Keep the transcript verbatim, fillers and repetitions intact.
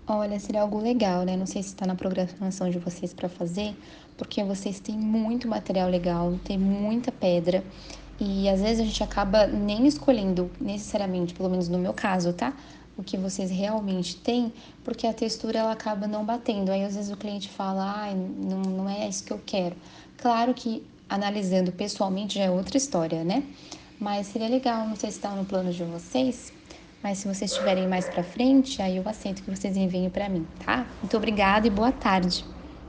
Olha, seria algo legal, né? Não sei se está na programação de vocês para fazer, porque vocês têm muito material legal, tem muita pedra, e às vezes a gente acaba nem escolhendo necessariamente, pelo menos no meu caso, tá? O que vocês realmente têm, porque a textura ela acaba não batendo. Aí às vezes o cliente fala, ai, não, não é isso que eu quero. Claro que analisando pessoalmente já é outra história, né? Mas seria legal, não sei se está no plano de vocês, mas se vocês tiverem mais pra frente, aí eu aceito que vocês enviem pra mim, tá? Muito obrigada e boa tarde.